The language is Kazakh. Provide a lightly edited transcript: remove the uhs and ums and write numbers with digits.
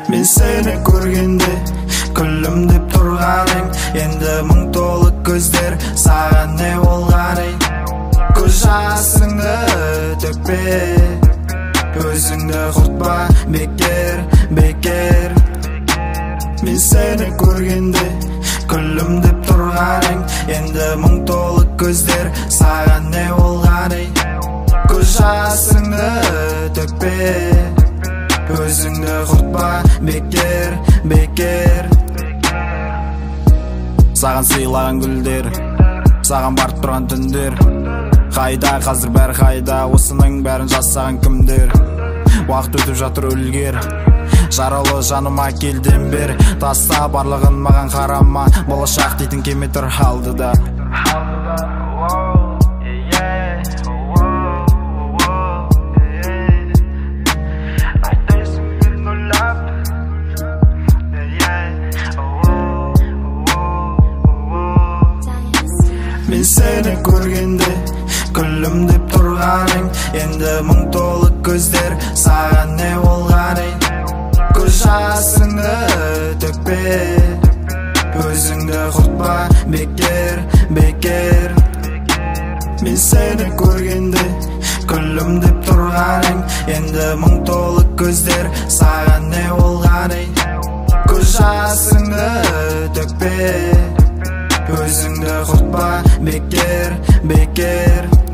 Мен сені көргенде күлім деп тұрғаның, енді мың толы көздер саған не болғаның? Көз жасыңды төкпе, өзіңді құртпа, бекер, бекер. Мен сені көргенде күлім деп тұрғаның, енді мың толы көздер саған не болғаның? Көз жасыңды төкпе, өзіңді құртпа, бекер, бекер. Саған сыйлаған гүлдер, саған барып тұрған түндер, қайда қазір бәрі қайда, осының бәрін жасаған кімдер? Уақыт өтіп жатыр өлгер, жаралы жаныма келден бер, таста барлығын маған қарама, болашақ дейтін кеме тұр алдыда. Мен сені көргенде күлім деп тұрғаның, енді мың толы көздер саған не болғаның? Көз жасыңды төкпе, өзіңді құртпа, бекер, бекер. Мен сені көргенде күлім деп тұрғаның, енді мың толы көздер саған не болғаның? Көз жасыңды төкпе, өзіңді құртпа, бекер, бекер.